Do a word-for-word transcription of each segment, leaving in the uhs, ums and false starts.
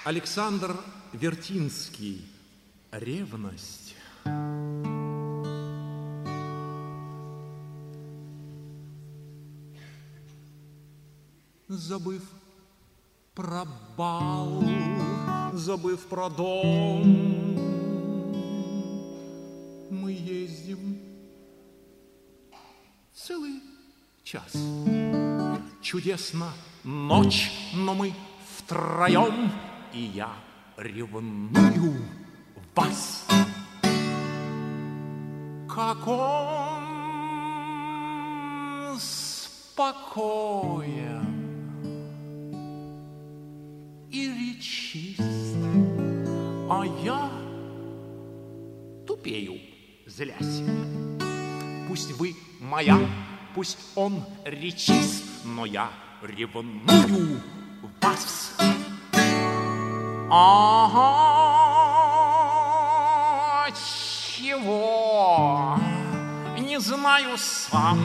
Александр Вертинский. Ревность. Забыв про бал, забыв про дом, мы ездим целый час. Чудесно ночь, но мы втроем, и я ревную вас. Как он спокоен и речист, а я тупею, злясь. Пусть вы моя, пусть он речист, но я ревную вас. Ага, чего? Не знаю сам.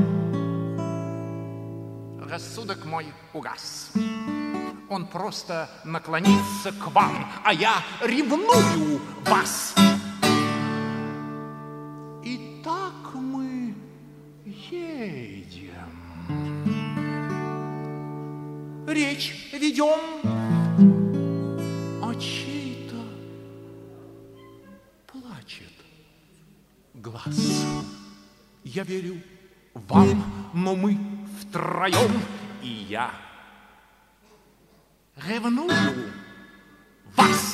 Рассудок мой угас. Он просто наклонится к вам, а я ревную вас. И так мы едем. Речь ведем о чей-то плачет глаз. Я верю вам, но мы втроем, и я ревную вас.